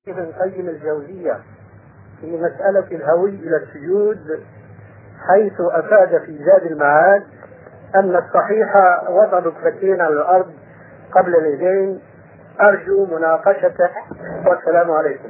ابن القيم الجوزية في مسألة الهوي إلى السجود، حيث أفاد في زاد المعاد أن الصحيح وضع ركبتين على الأرض قبل اليدين. أرجو مناقشته والسلام عليكم.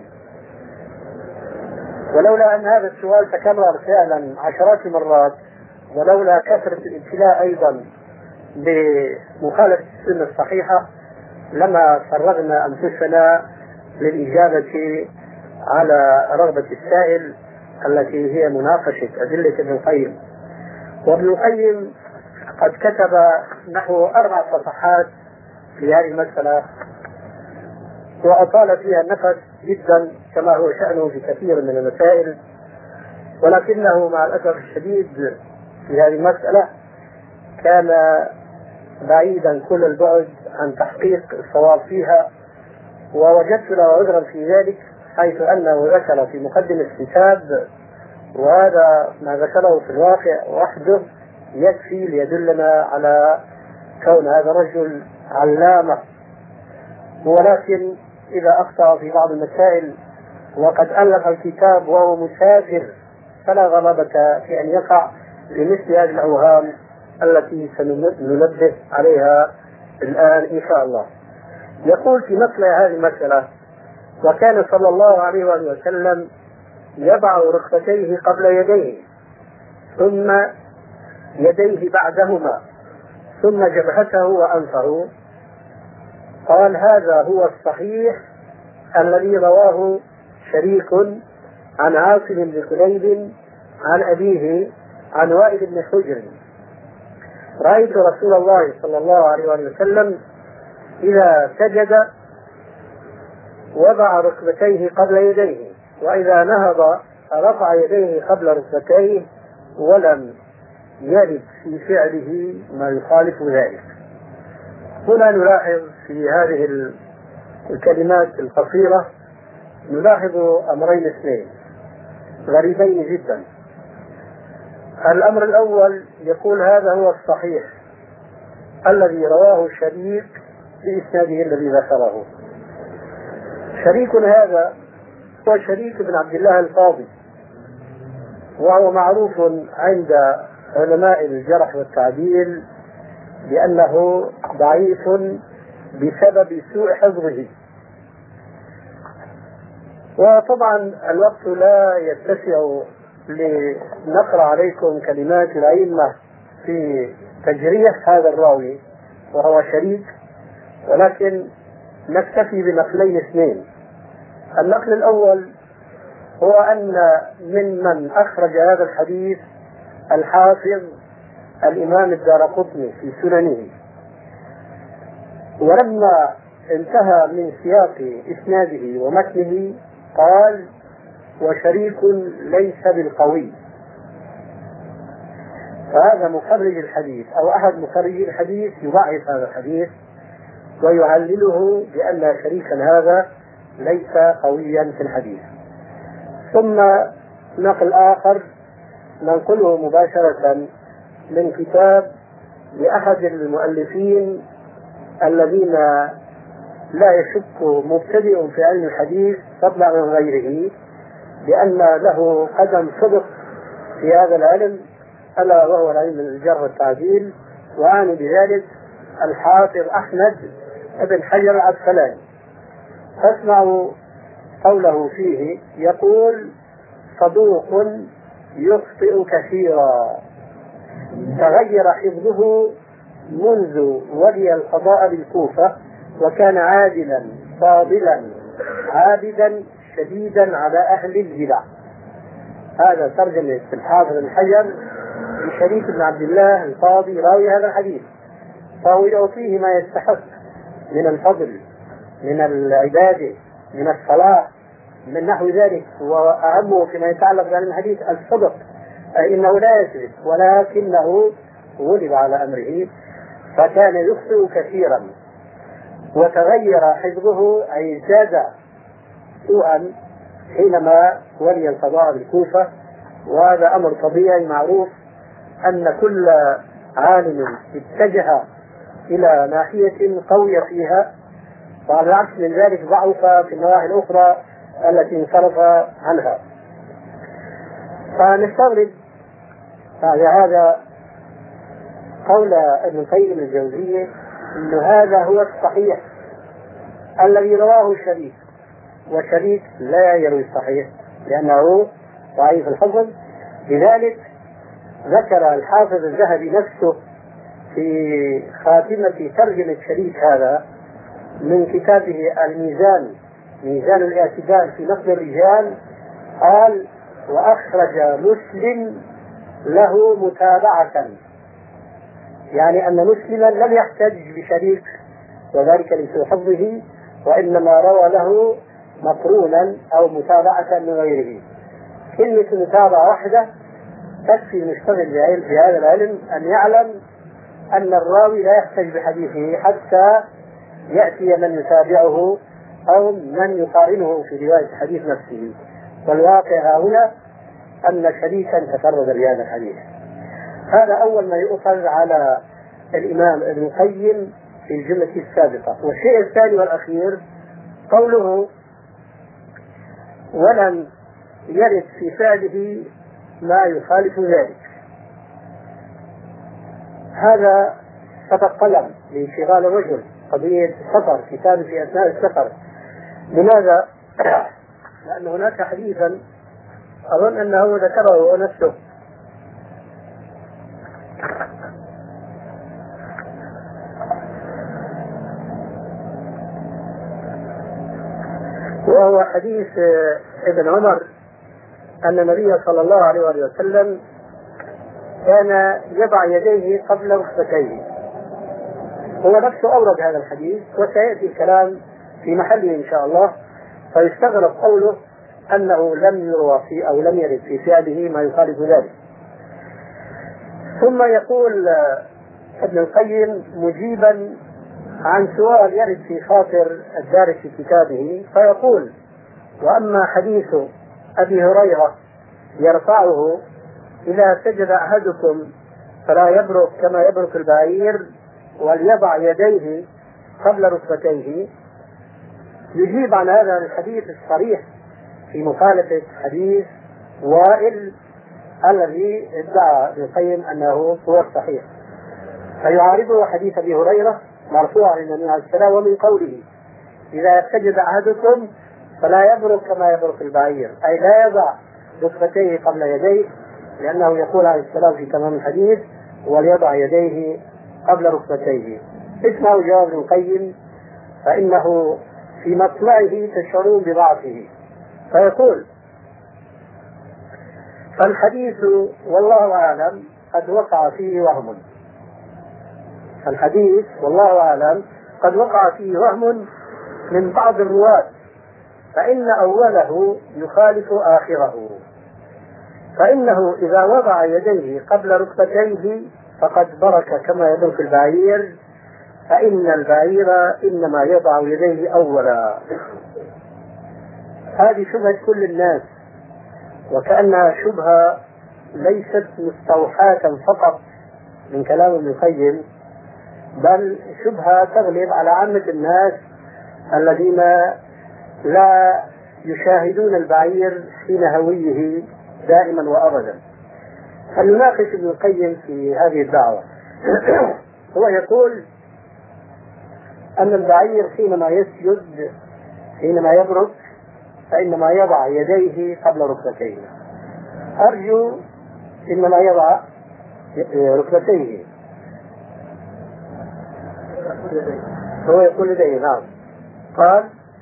ولولا أن هذا السؤال تكرر فعلا عشرات المرات، ولولا كثرة الابتلاء أيضا بمخالفة السنة الصحيحة، لما فرغنا أنفسنا للإجابة على رغبة السائل التي هي مناقشة أدلة ابن القيم. وابن القيم قد كتب نحو 4 صفحات في هذه المسألة، وأطال فيها النفس جدا كما هو شأنه في كثير من المسائل، ولكنه مع الأسف الشديد في هذه المسألة كان بعيدا كل البعد عن تحقيق الصواب فيها. ووجدت له عذرا في ذلك، حيث أنه ذكر في مقدمة الكتاب، وهذا ما ذكره في الواقع وحده يكفي ليدلنا على كون هذا الرجل علامة. ولكن إذا أخطأ في بعض المسائل وقد ألف الكتاب وهو مسافر، فلا غرابة في أن يقع لمثل هذه الأوهام التي سننبه عليها الآن إن شاء الله. يقول في مطلع هذه المسألة: وكان صلى الله عليه وسلم يضع ركبتيه قبل يديه، ثم يديه بعدهما، ثم جبهته وأنفه. قال: هذا هو الصحيح الذي رواه شريك عن عاصم بن كليب عن أبيه عن وائل بن حجر: رأيت رسول الله صلى الله عليه وسلم إذا سجد وضع ركبتيه قبل يديه، وإذا نهض رفع يديه قبل ركبتيه، ولم يرد في فعله ما يخالف ذلك. هنا نلاحظ في هذه الكلمات القصيرة نلاحظ أمرين اثنين غريبين جدا. الأمر الأول يقول: هذا هو الصحيح الذي رواه شريك بإسناده الذي ذكره. شريك هذا هو شريك بن عبد الله القاضي، وهو معروف عند علماء الجرح والتعديل بأنه ضعيف بسبب سوء حفظه. وطبعا الوقت لا يتسع لنقرأ عليكم كلمات الأئمة في تجريح هذا الراوي وهو شريك، ولكن نكتفي بنقلين اثنين. النقل الأول هو أن ممن أخرج هذا الحديث الحافظ الإمام الدارقطني في سننه، ولما انتهى من سياق إسناده ومتنه قال: وشريك ليس بالقوي. فهذا مخرج الحديث أو أحد مخرجي الحديث يضعف هذا الحديث ويعلله بأن شريكا هذا ليس قويا في الحديث. ثم نقل آخر ننقله مباشرة من كتاب لأحد المؤلفين الذين لا يشك مبتدئ في علم الحديث فضلا عن غيره بأن له قدم صدق في هذا العلم، ألا وهو العلم الجرح والتعديل، وأعني بذلك الحافظ أحمد بن حجر العسقلاني. فاسمعوا قوله فيه، يقول: صدوق يخطئ كثيرا، تغير حفظه منذ ولي القضاء بالكوفة، وكان عادلا فاضلا عابدا شديدا على أهل البدع. هذا ترجمة الحافظ بن حجر لشريك بن عبد الله القاضي راوي هذا الحديث، فهو يعطيه ما يستحق من الفضل، من العبادة، من الصلاة، من نحو ذلك. وأهمه فيما يتعلق بعلم الحديث الصدق، أي إنه لا يكذب، ولكنه غلب على أمره فكان يخطئ كثيرا، وتغير حفظه أي زاد سوءا حينما ولي القضاء بالكوفة. وهذا أمر طبيعي معروف أن كل عالم اتجه إلى ناحية قوية فيها، وعلى العكس من ذلك ضعف في النواحي الأخرى التي انصرف عنها. فنستغرب هذا قول ابن القيم الجوزية أن هذا هو الصحيح الذي رواه شريك، وشريك لا يروي الصحيح لأنه ضعيف الحفظ. لذلك ذكر الحافظ الذهبي نفسه في خاتمة ترجمة شريك هذا من كتابه الميزان، ميزان الاعتدال في نقد الرجال، قال: وأخرج مسلم له متابعة، يعني أن مسلما لم يحتج بشريك وذلك لسوء حفظه، وإنما روى له مقرونا أو متابعة من غيره. كلمة متابعة واحدة تكفي المشتغل بهذا العلم أن يعلم أن الراوي لا يحتج بحديثه حتى يأتي من يتابعه أو من يقارنه في رواية الحديث نفسه. والواقع هنا أن شريكا تفرد بهذا الحديث. هذا أول ما يؤخذ على الإمام ابن القيم في الجملة السابقة. والشيء الثاني والأخير قوله: ولم يرد في فعله ما يخالف ذلك. هذا سبق قلم لانشغال الرجل قضية السفر، كتابة في أثناء السفر. لماذا؟ لأن هناك حديثا أظن أنه ذكره نفسه، وهو حديث ابن عمر أن النبي صلى الله عليه وسلم كان يضع يديه قبل ركبتيه. هو نفسه أورد هذا الحديث وسيأتي الكلام في محله إن شاء الله، فيستغرب قوله أنه لم يروى في أو لم يرد في فعله ما يخالف ذلك. ثم يقول ابن القيم مجيبا عن سؤال يرد في خاطر الدارس في كتابه، فيقول: وأما حديث أبي هريرة يرفعه: إذا سجد أحدكم فلا يبرك كما يبرك البعير وليضع يديه قبل ركبتيه، يجيب عن هذا الحديث الصريح في مخالفة حديث وائل الذي ادعى ابن القيم أنه هو الصحيح، فيعارضه حديث أبي هريرة مرفوعا عن النبي عليه السلام ومن قوله: إذا سجد أحدكم فلا يبرك كما يبرك البعير، أي لا يضع ركبتيه قبل يديه، لأنه يقول عليه السلام في تمام الحديث: وليضع يديه قبل ركبتيه. اسمعوا جواب ابن القيم فإنه في مطلعه تشعرون بضعفه. فيقول: فالحديث والله أعلم قد وقع فيه وهم. الحديث والله أعلم قد وقع فيه وهم من بعض الرواة، فإن أوله يخالف آخره، فإنه إذا وضع يديه قبل ركبتيه فقد برك كما يبرك البعير، فإن البعير إنما يضع يديه أولا. هذه شبهة كل الناس، وكأنها شبهة ليست مستوحاة فقط من كلام ابن القيم، بل شبهة تغلب على عامة الناس الذين لا يشاهدون البعير حين هويه دائما وأبدا. فلنناقش ابن القيم في هذه الدعوة. هو يقول أن البعير حينما يسجد حينما يبرك فإنما يضع يديه قبل ركبتيه. أرجو إنما يضع ركبتيه، هو يقول يديه. نعم. قال: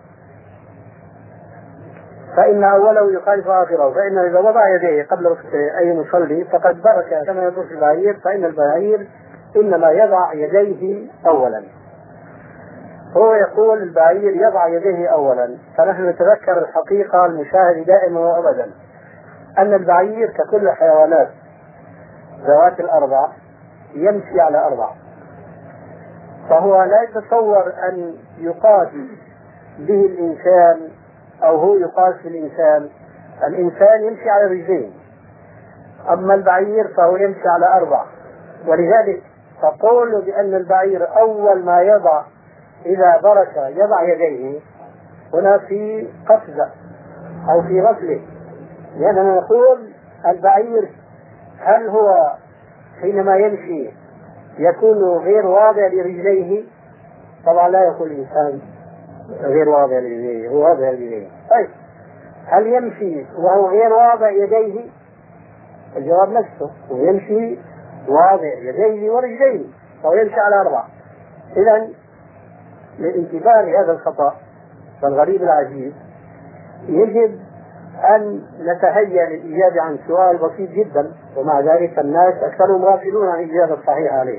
فإن أوله يخالف آخره، فإن إذا وضع يديه قبل ركبتيه أي مصلي فقد برك كما يبرك البعير، فإن البعير إنما يضع يديه أولا. هو يقول البعير يضع يديه أولا، فنحن نتذكر الحقيقة المشاهدة دائما وأبدا أن البعير ككل الحيوانات ذوات الأربع يمشي على أربع، فهو لا يتصور أن يقاس به الإنسان أو هو يقاس بالإنسان. الإنسان يمشي على رجلين، أما البعير فهو يمشي على أربع. ولذلك تقول بأن البعير أول ما يضع إذا برك يضع يديه، هنا في قفزة أو في غفله، لأننا نقول البعير هل هو حينما يمشي يكون غير واضع لرجليه؟ طبعا لا يكون الإنسان غير واضع لرجليه، هو واضع لرجليه. طيب هل يمشي وهو غير واضع يديه؟ الجواب نفسه، ويمشي واضع يديه ورجليه، أو يمشي على 4. إذن للانتباه لهذا الخطأ والغريب العجيب يجب أن نتهيأ للإجابة عن سؤال بسيط جدا، ومع ذلك الناس أكثرهم غافلون عن الإجابة الصحيحة عليه.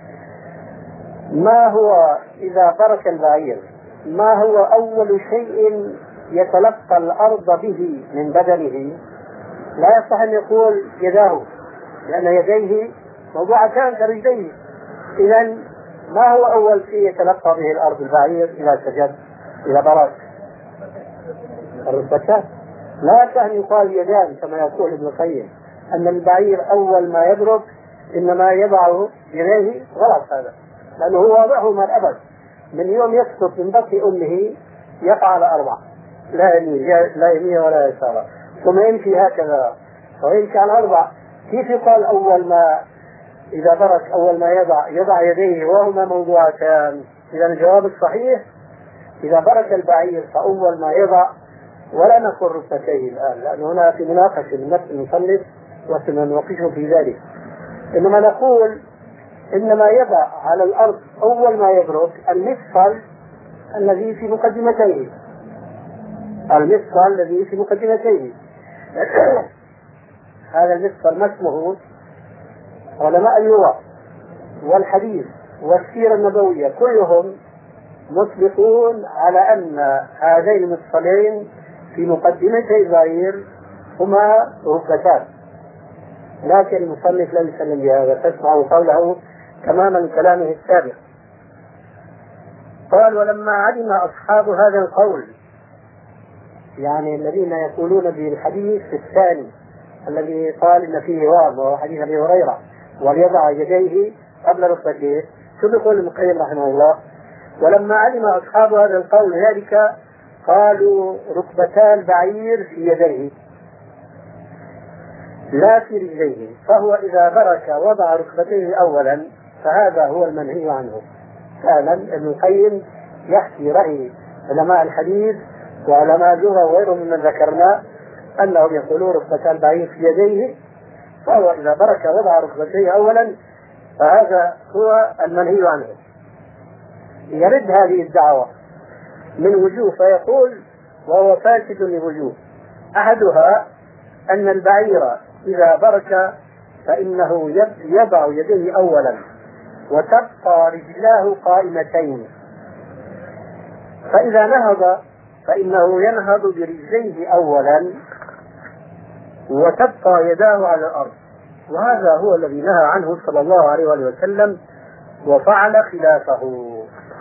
ما هو إذا برك البعير ما هو أول شيء يتلقى الأرض به من بدنه؟ لا يصح أن يقول يداه، لأن يديه موضوعتان كرجليه. إذن ما هو أول شيء يتلقى به الأرض البعير إذا سجد إذا برك؟ الركبتان. لا يصح أن يقال يدان كما يقول ابن القيم أن البعير أول ما يبرك إنما يضع يديه. غلط هذا، لأنه هو واضعهما الأبد، من يوم يسقط من بطن أمه يقع على 4، لا يمين ولا يسار، ثم يمشي هكذا ويمشي على 4. كيف يقال أول ما إذا برك أول ما يضع يديه وهما موضوعتان؟ إذا الجواب الصحيح إذا برك البعير فأول ما يضع، ولا نقول ركبتيه الآن لأن هنا في مناقشة من نفس المصنف وسنناقشه في ذلك، إنما نقول إنما يضع على الأرض أول ما يبرك المفصل الذي في مقدمتيه، المفصل الذي في مقدمتيه. هذا المفصل ما اسمه؟ علماء اللغة والحديث والسيرة النبوية كلهم مطلقون على أن هذين المفصلين في مقدمتي البعير هما ركبتان، لكن المصنف لم يسلم بهذا، تسمع قوله تماما كلامه السابق. قال ولما علم أصحاب هذا القول، يعني الذين يقولون بالحديث الثاني الذي قال إن فيه وعظ وهو حديث أبي هريرة وليضع يديه قبل ركبتيه، شو بيقول ابن القيم رحمه الله؟ ولما علم أصحاب هذا القول ذلك قالوا ركبتا البعير في يديه لا في رجليه، فهو إذا برك وضع ركبتيه أولا، فهذا هو المنهي عنه. فعلا ابن القيم يحكي رأي علماء الحديث وعلماء اللغة وغيرهم ممن ذكرنا أنهم يقولون ركبتا البعير في يديه، فهو إذا برك وضع ركبتيه أولا، فهذا هو المنهي عنه. يرد هذه الدعوة من وجوه، فيقول وهو فاسد لوجوه. أحدها أن البعير إذا برك فإنه يضع يديه أولا وتبقى رجلاه قائمتين، فإذا نهض فإنه ينهض برجليه أولا وتبقى يداه على الأرض، وهذا هو الذي نهى عنه صلى الله عليه وسلم وفعل خلافه.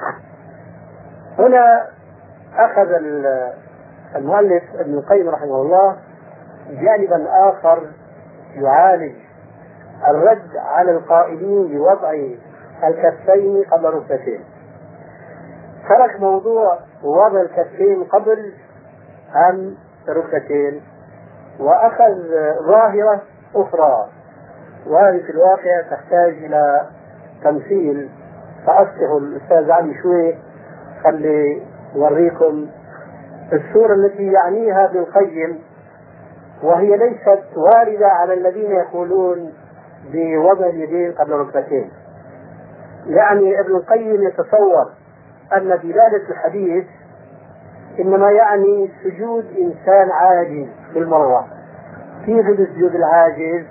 هنا أخذ المؤلف ابن القيم رحمه الله جانبا آخر يعالج الرد على القائلين بوضع الكفين قبل ركبتين. ترك موضوع وضع الكفين قبل الركبتين وأخذ ظاهرة أخرى، وهذه في الواقع تحتاج إلى تمثيل. فأصلح الأستاذ علي شوي خلي يوريكم الصورة التي يعنيها ابن القيم، وهي ليست واردة على الذين يقولون بوضع اليدين قبل ركبتين. يعني ابن القيم يتصور أن دلالة الحديث إنما يعني سجود إنسان عاجز بالمرة. كيف السجود العاجز؟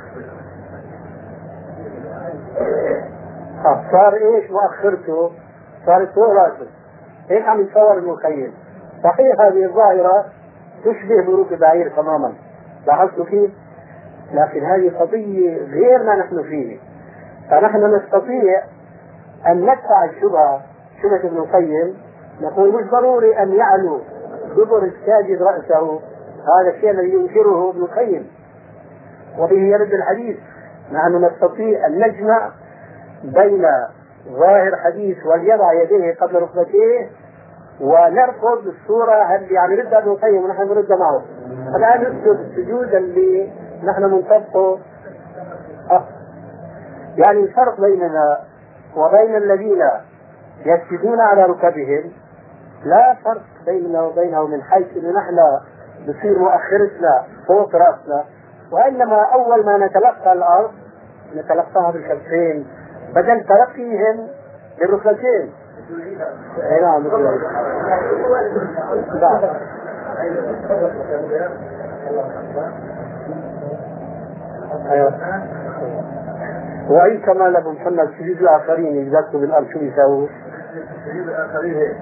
صار إيش مؤخرته؟ صارت فوق راسه، هيك عم يتصور ابن القيم. صحيح هذه الظاهرة تشبه بروك البعير تماما، لاحظتوا كيف؟ لكن هذه قضية غير ما نحن فيه، فنحن نستطيع أن ندفع الشبهة، شبهة ابن القيم، نقول مش ضروري أن يعلو دبر الساجد رأسه، هذا الشيء الذي ينكره ابن القيم وبه يرد الحديث. نحن نستطيع أن نجمع بين ظاهر حديث وليضع يديه قبل ركبتيه ونرفض الصورة اللي يعني ردها ابن القيم ونحن نردها معه. الآن نسجد السجود اللي نحن منطبقه. يعني الفرق بيننا وبين الذين يسجدون على ركبهم لا فرق بيننا وبينه من حيث أن نحن بصير مؤخرتنا فوق رأسنا، وإنما أول ما نتلقى الأرض نتلقاها بالكفين بدل تلقيهم بالركبتين. نعم. وأي كمال أبو محمد سجود الآخرين يجلسوا بالأرض شو يساووا؟ سجود الآخرين.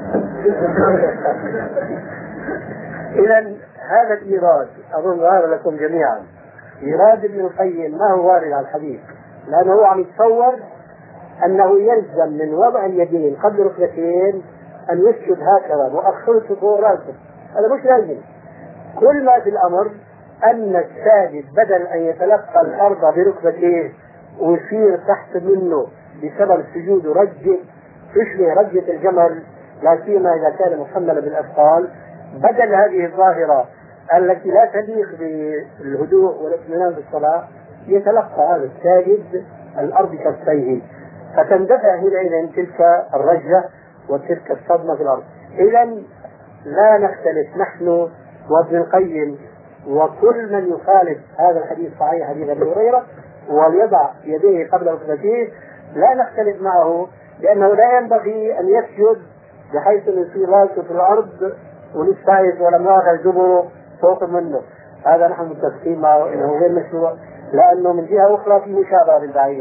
إذا هذا الإيراد أظن ظهر لكم جميعا. إيراد ابن القيم ما هو وارد على الحديث، لأنه هو عم يتصور أنه يلزم من وضع اليدين قبل ركبتين أن يسجد هكذا مؤخرته فوق رأسه. هذا مش لازم. كل ما في الأمر أن الساجد بدل أن يتلقى الأرض بركبتيه ويصير تحت منه بسبب السجود رجة تشبه رجة الجمل، لا سيما إذا كان محملا بالأثقال، بدل هذه الظاهرة التي لا تليق بالهدوء والاطمئنان في الصلاة يتلقى هذا الساجد الأرض كفيه، فتندفع حينئذ تلك الرجة وتلك الصدمة في الأرض. إذا لا نختلف نحن وابن القيم وكل من يخالف هذا الحديث صحيح حديث أبي هريرة وليضع يديه قبل ركبتيه، لا نختلف معه، لأنه لا ينبغي أن يسجد بحيث أن يصير راسه في الأرض ونستعيذ ولم يأخذ جبره فوق منه. هذا نحن متفقين معه أنه غير مشروع، لأنه من جهة أخرى في مشابهة للبعير.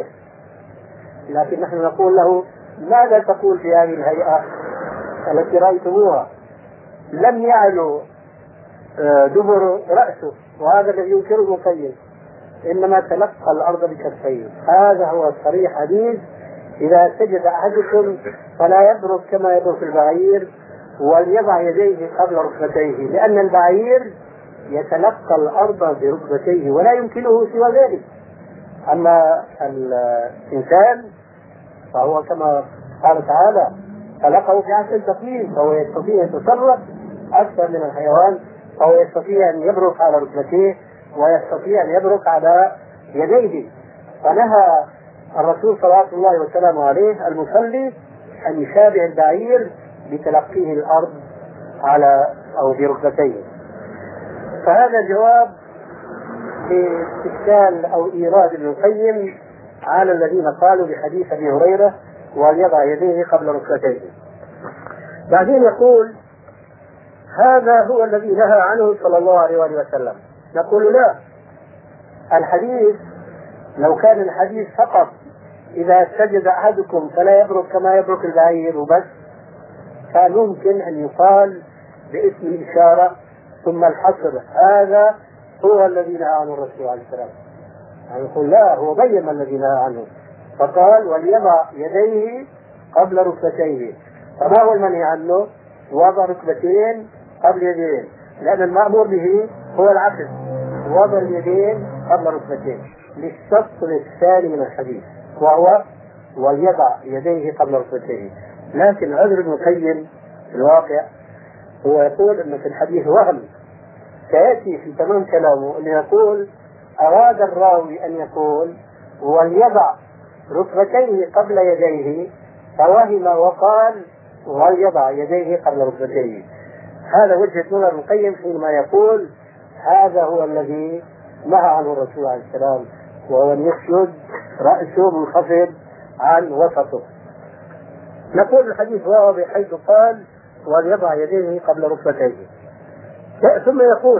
لكن نحن نقول له ماذا تقول في هذه الهيئة التي رأيتموها؟ لم يعلو دبر رأسه، وهذا الذي ينكره ابن القيم، إنما تلقى الأرض بكفيه. هذا هو الصريح حديث: إذا سجد أحدكم فلا يبرك كما يبرك البعير وليضع يديه قبل ركبتيه، لأن البعير يتلقى الأرض بركبتيه ولا يمكنه سوى ذلك. أما الإنسان فهو كما قال تعالى خلقه في أحسن تقويم، فهو يستطيع أن يتصرف أكثر من الحيوان، فهو يستطيع أن يبرك على ركبتيه ويستطيع أن يبرك على يديه. فنهى الرسول صلى الله وسلم عليه المصلي أن يشابه البعير بتلقيه الأرض على أو بركبتيه. فهذا جواب لاستشكال أو إيراد ابن القيم على الذين قالوا بحديث أبي هريرة وليضع يديه قبل ركبتيه. بعدين يقول: هذا هو الذي نهى عنه صلى الله عليه وسلم. نقول: لا، الحديث لو كان الحديث فقط إذا سجد أحدكم فلا يبرك كما يبرك البعير وبس، كان ممكن أن يقال باسم الإشارة ثم الحصر: هذا هو الذي نهى عنه الرسول عليه السلام. يعني يقول لا، هو بين الذي نهى عنه فقال: وليضع يديه قبل ركبتيه. فما هو المنهي عنه؟ وضع ركبتين قبل يدين، لأن المأمور به هو العكس، وضع اليدين قبل ركبتين، للشق الثاني من الحديث وهو وليضع يديه قبل ركبتيه. لكن عذر ابن القيم في الواقع هو يقول أن في الحديث وهم، سيأتي في تمام كلامه أن يقول أراد الراوي أن يقول وليضع ركبتيه قبل يديه، فوهم وقال وليضع يديه قبل ركبتيه. هذا وجهة نظر ابن القيم حينما يقول هذا هو الذي نهى عنه الرسول عليه السلام، وهو أن يسجد رأسه منخفض عن وسطه. نقول الحديث واضح حيث قال وليضع يديه قبل ركبتيه. ثم يقول: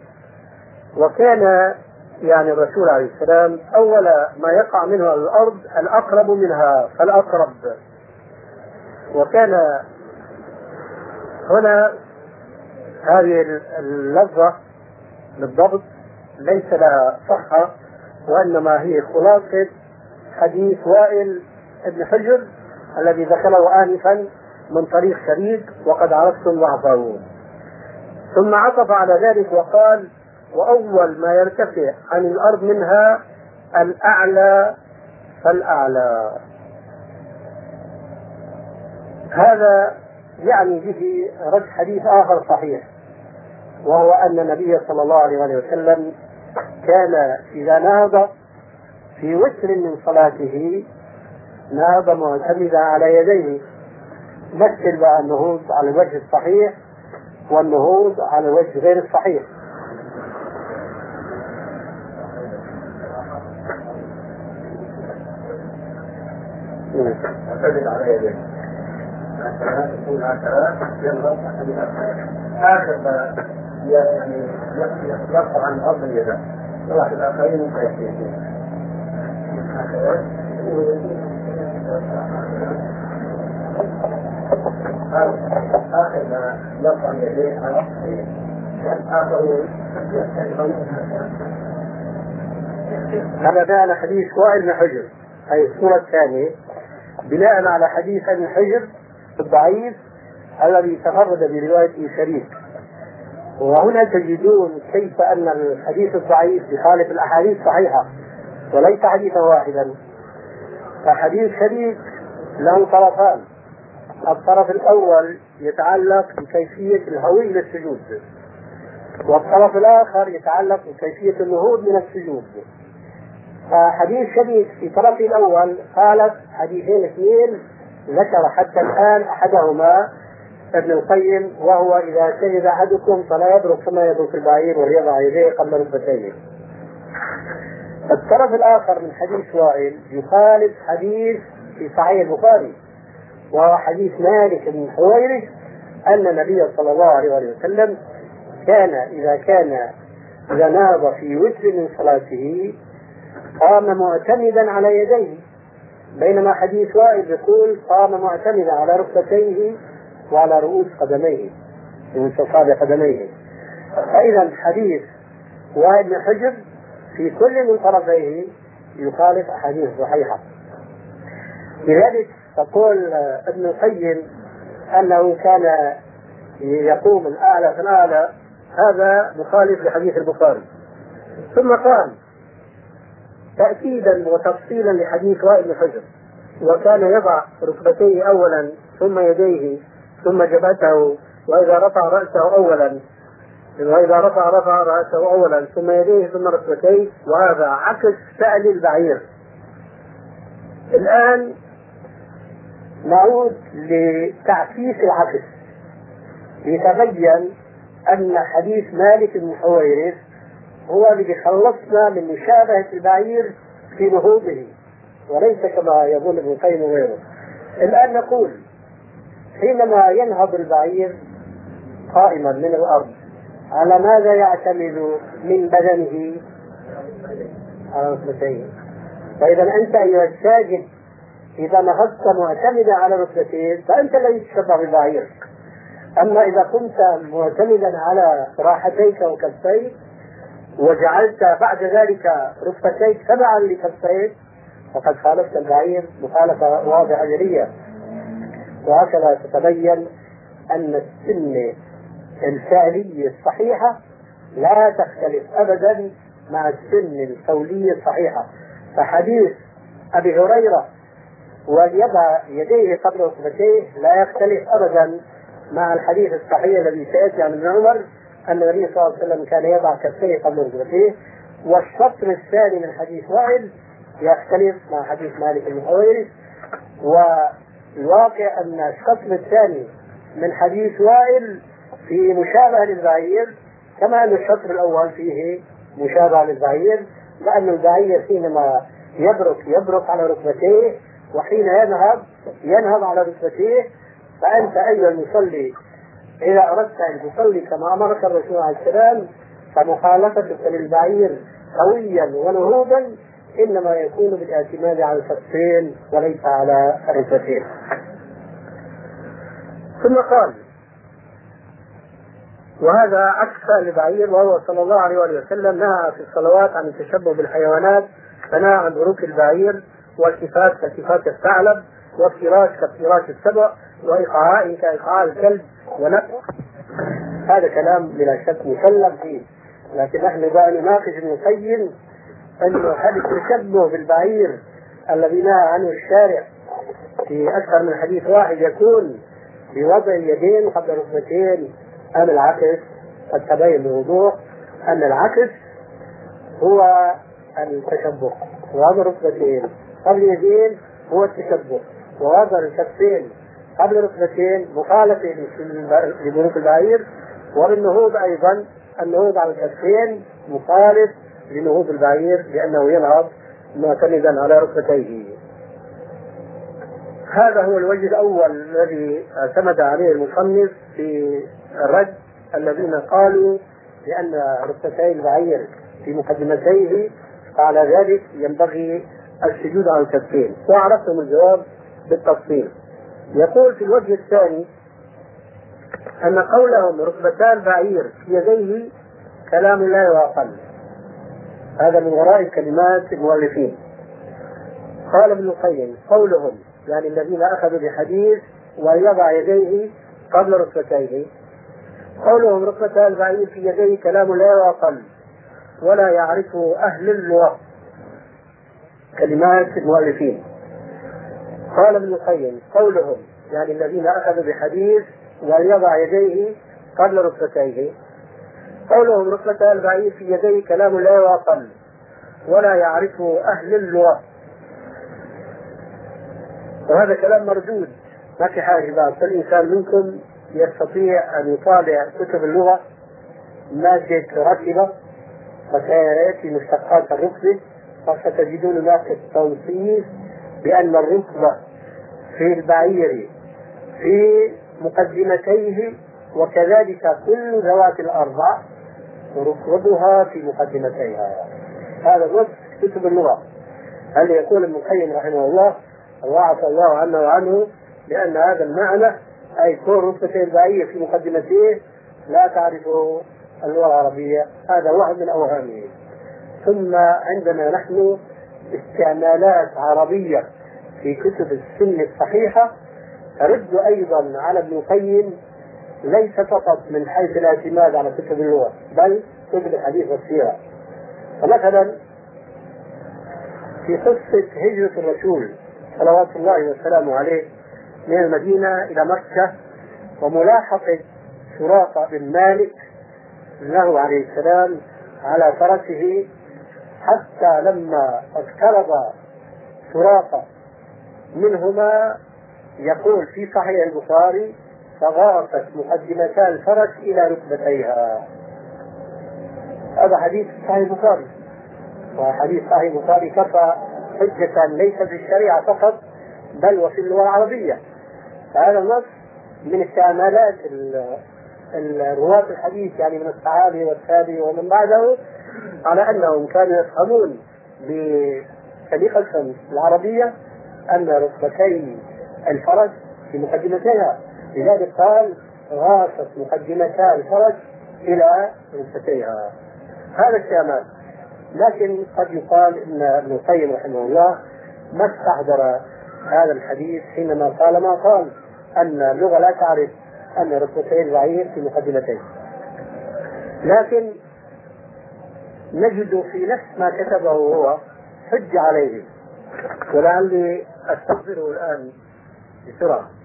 وكان يعني الرسول عليه السلام أول ما يقع منه على الأرض الأقرب منها فالأقرب. وكان هنا هذه اللفظة بالضبط ليس لها صحة، وإنما هي خلاصة حديث وائل بن حجر الذي ذكره آنفا من طريق شريك وقد عرفتم ضعفه. ثم عطف على ذلك وقال: وأول ما يرتفع عن الأرض منها الأعلى فالأعلى. هذا يعني به رد حديث آخر صحيح، وهو أن النبي صلى الله عليه وسلم كان إذا نهض في وتر من صلاته نهض معتمدا على يديه، مثل بقى النهوض على الوجه الصحيح والنهوض على الوجه غير الصحيح. اعتمد على يديه يكون هكذا ينهض آخر ما يعني يرفع عن أرض اليدين واحد الآخرين ممكن يحيي آخر ما يرفع يديه عن آخرين. هذا كان حديث وائل بن حجر، أي الصورة الثانية، بناء على حديث ابن حجر الضعيف الذي تفرد برواية شريك. وهنا تجدون كيف أن الحديث الضعيف يخالف الأحاديث الصحيحة وليس حديثا واحدا. فحديث شريك له طرفان، الطرف الأول يتعلق بكيفية الهوي للسجود، والطرف الآخر يتعلق بكيفية النهوض من السجود. فحديث شريك في طرفه الأول خالف حديثين اثنين ذكر حتى الآن أحدهما ابن القيم، وهو إذا سجد أحدكم فلا يبرك كما يبرك البعير وليضع يديه قبل ركبتيه. الطرف الآخر من حديث وائل يخالف حديث في صحيح البخاري، وهو حديث مالك بن حويرث أن النبي صلى الله عليه وسلم كان إذا نهض في وتر من صلاته قام معتمدا على يديه، بينما حديث وائل يقول قام معتمدا على ركبتيه وعلى رؤوس قدميه وانتصاب قدميه. فإذا حديث وائل بن حجر في كل من طرفيه يخالف أحاديث صحيحة. لذلك تقول ابن القيم أنه كان يقوم الأعلى في الأعلى، هذا مخالف لحديث البخاري. ثم قال تأكيدا وتفصيلا لحديث وائل بن حجر، وكان يضع ركبتيه أولا ثم يديه ثم جبهته، وإذا رفع رأسه أولا ثم يديه ثم ركبتيه، وهذا عكس فعل البعير. الآن نعود لتعكيس العكس ليتبين أن حديث مالك بن حويرث هو الذي خلصنا من مشابهة البعير في نهوضه، وليس كما يظن ابن القيم وغيره. الآن نقول حينما ينهض البعير قائما من الأرض على ماذا يعتمد من بدنه؟ على ركبتيه. فإذا أنت أيها الساجد إذا نهضت معتمدا على ركبتين فأنت لا تشبه بالبعير. أما إذا كنت معتمدا على راحتيك وكفيك وجعلت بعد ذلك ركبتيك تبعا لكفيك فقد خالفت البعير مخالفة واضحة جلية. وهكذا تتبين أن السنة الفعلية الصحيحة لا تختلف أبدا مع السنة القولية الصحيحة. فحديث أبي هريرة ويضع يديه قبل ركبتيه لا يختلف أبدا مع الحديث الصحيح الذي سيأتي عن ابن عمر أن النبي صلى الله عليه وسلم كان يضع كفيه قبل ركبتيه. والشطر الثاني من حديث وائل يختلف مع حديث مالك بن حويرث، والواقع أن الشطر الثاني من حديث وائل في مشابهة للبعير كما أن الشطر الأول فيه مشابهة للبعير، لأن البعير حينما يبرك على ركبتيه وحين ينهض على ركبتيه. فأنت أيها المصلي إذا أردت أن تصلي كما أمرك الرسول عليه السلام فمخالفتك للبعير قويا ونهوضا إنما يكون بالاعتماد على الكفين وليس على الركبتين. ثم قال وهذا عكس البعير، وهو صلى الله عليه وسلم نهى في الصلوات عن التشبه بالحيوانات، فنهى عن بروك البعير والكفاف ككفاف الثعلب والفراش كفراش السبع وإيقاعاء كإيقاع الكلب ونفس. هذا كلام بلا شك مسلم فيه، لكن نحن بقى نناقش ابن القيم أنه هل التشبه بالبعير الذي نهى عنه الشارع في أكثر من حديث واحد يكون بوضع اليدين قبل الركبتين أم العكس؟ قد تبين بوضوح أن العكس هو التشبه، ووضع الركبتين قبل اليدين هو التشبه، ووضع الكفين قبل الركبتين مخالفة لبنوك البعير، والنهوض أيضا النهوض على الكفين مخالف لنهوض البعير لأنه ينهض معتمدا على ركبتيه. هذا هو الوجه الأول الذي اعتمد عليه المصنف في الرد الذين قالوا بأن ركبتي البعير في مقدمتيه، فعلى ذلك ينبغي السجود على الكفين، وعرفتم الجواب بالتفصيل. يقول في الوجه الثاني أن قولهم ركبتا البعير في يديه كلام لا يعقل، هذا من وراء كلمات المؤلفين. قال ابن القيم قولهم يعني الذين أخذوا بحديث ويضع يديه قبل ركبتيه، قولهم ركبتا البعير في يديه كلام لا يعقل ولا يعرفه أهل اللغة، كلمات المؤلفين. قال ابن القيم قولهم يعني الذين أخذوا بحديث ويضع يديه قبل ركبتيه، قولهم ركبتا البعير في يديه كلام لا يعقل ولا يعرفه أهل اللغة، وهذا كلام مردود ما في حاجة بعد. فالإنسان منكم يستطيع أن يطالع كتب اللغة مادة ركبة وسيأتي مشتقات الركبة، فستجدون هناك التوصيف بأن الركبة في البعير في مقدمتيه، وكذلك كل ذوات الأربع ركبها في مقدمتيها. هذا نص كتب اللغة. هل يقول ابن القيم رحمه الله وعفى الله عنه وعنه بأن هذا المعنى أي كون ركبتي البعير في مقدمته لا تعرفه اللغة العربية، هذا واحد من أوهامه. ثم عندنا نحن استعمالات عربية في كتب السنة الصحيحة ترد أيضا على ابن القيم، ليس فقط من حيث الاعتماد على كتب اللغة بل كتب الحديث والسيرة. فمثلا في قصة هجرة الرسول صلوات الله وسلامه عليه من المدينة إلى مكة وملاحقة سراقة بن مالك له عليه السلام على فرسه، حتى لما اقترب سراقة منهما يقول في صحيح البخاري فغاصت مقدمتا الفرس إلى ركبتيها. هذا حديث صحيح البخاري، وحديث صحيح البخاري كفى حجة ليس في الشريعة فقط بل وفي اللغة العربية. هذا النص من استعمالات رواة الحديث يعني من الصحابة والتابعين ومن بعده على أنهم كانوا يفهمون بطريقة العربية أن ركبتي الفرس في مقدمتها، لذلك قال غاصت مقدمتا الفرس إلى ركبتيها. هذا استعمال. لكن قد يقال ان ابن القيم رحمه الله ما استحضر هذا الحديث حينما قال ما قال ان اللغة لا تعرف ان ركبتي البعير في مقدمتين، لكن نجد في نفس ما كتبه هو حج عليه، ولعلي استغفره الآن بسرعة.